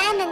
Diamond.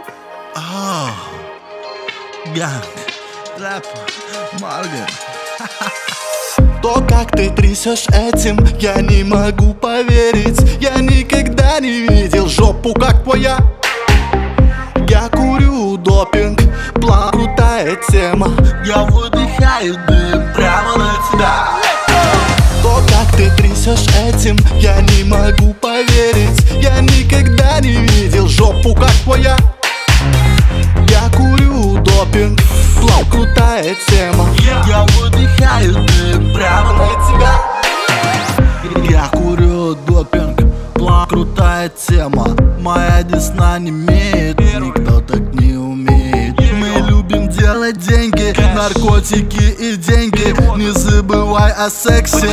Ганг, рэп, Морган. То, как ты трясешь этим, я не могу поверить. Я никогда не видел жопу, как твоя. Я курю допинг, план крутая тема. Я выдыхаю дым прямо на тебя. То, как ты трясешь этим, я не могу поверить. Я никогда не видел жопу, как твоя. Я курю допинг, план крутая тема. Я выдыхаю дым прямо на тебя. Я курю допинг, план крутая тема. Моя десна не имеет, никто так не умеет. Мы любим делать деньги, наркотики и деньги. Не забывай о сексе.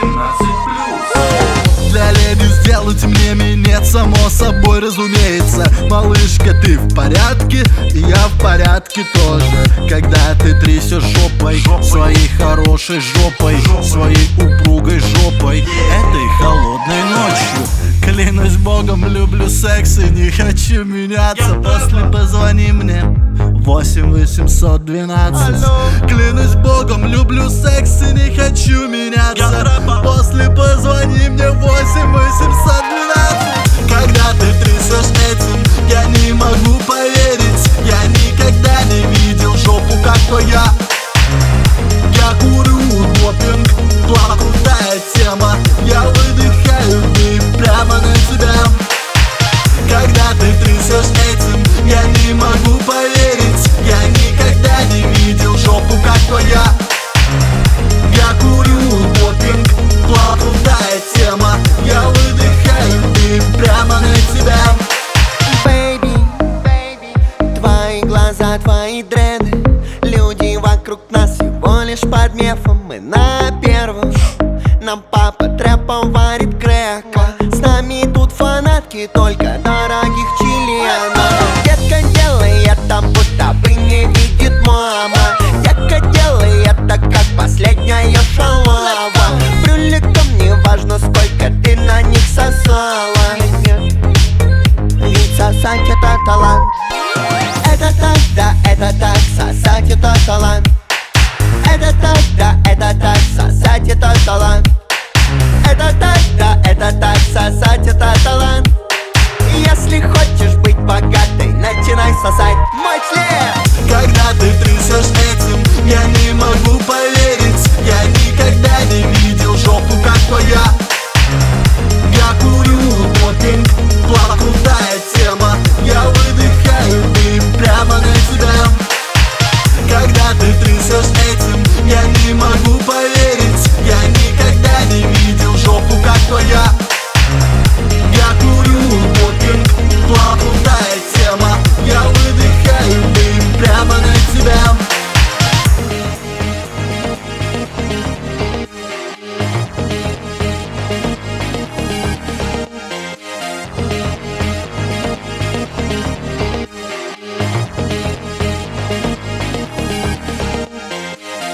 Для леди сделайте мне минет, само собой разумеется. Малышка, ты в порядке? И я в порядке тоже. Когда ты трясешь жопой, своей хорошей жопой, своей упругой жопой, этой холодной ночью. Клянусь богом, люблю секс и не хочу меняться. После позвони мне 8-812. Клянусь богом, люблю секс и не хочу меняться. После позвони мне 8-812. Когда ты трясешь этим, я не могу поверить. Я никогда не видел жопу, как твоя. Я курю допинг, план крутая тема. Я выдыхаю дым прямо на тебя. Когда ты трясешь этим, я не могу поверить. Я никогда не видел жопу, как твоя. Я курю допинг, план крутая тема. Я выдыхаю дым прямо на тебя. Baby, твои глаза, твои дреды. Люди вокруг нас всего лишь под мефом. Мы на первом. Нам папа трэпом варит крека. С нами тут фанатки только дорогих членов. Детка делает там, будто бы не видит мама. Детка делает так, как последняя шалава. Брюликам не важно, сколько ты на них сосала. Ведь сосать это талант. Это так, да, это так, сосать это талант. Это так, да, это так, сосать это талант. Это так, да, это так, сосать это талант. Если хочешь быть богатой, начинай сосать мой член. Когда ты трясешь этим, я не